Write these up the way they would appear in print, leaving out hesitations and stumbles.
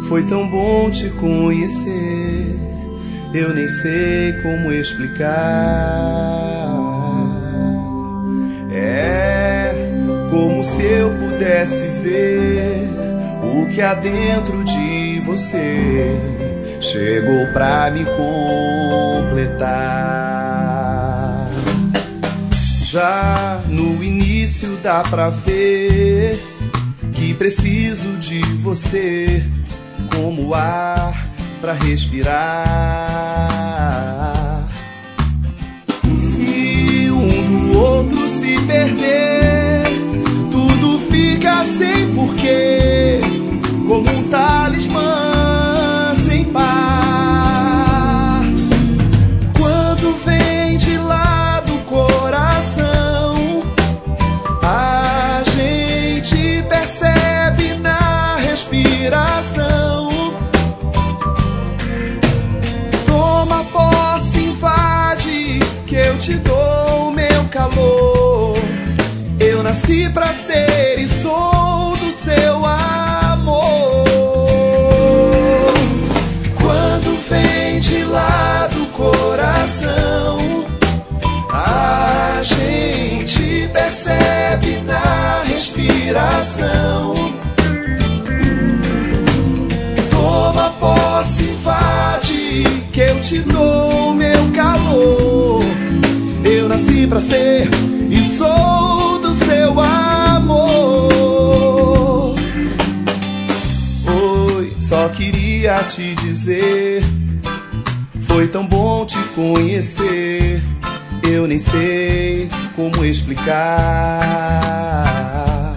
Foi tão bom te conhecer, eu nem sei como explicar. É como se eu pudesse ver o que há dentro de você chegou pra me completar. Já no início dá pra ver que preciso de você como ar pra respirar. Se um do outro se perder, tudo fica sem porquê, como um talismã sem par. Quando vem de lá do coração, a gente percebe na respiração. Toma posse, invade, que eu te dou meu calor. Eu nasci pra ser e sou do seu amor. Quando vem de lá do coração, a gente percebe na respiração. Toma posse, invade, que eu te dou meu calor. Eu nasci pra ser e sou do seu amor. Oi, só queria te dizer, foi tão bom te conhecer, eu nem sei como explicar.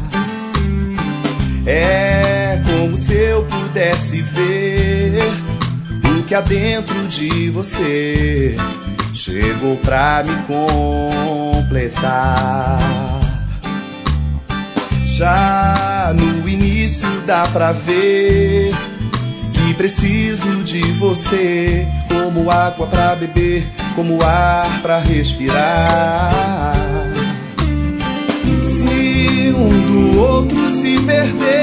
É como se eu pudesse ver o que há dentro de você chegou pra me completar. Já no início dá pra ver que preciso de você como água pra beber, como ar pra respirar. Se um do outro se perder,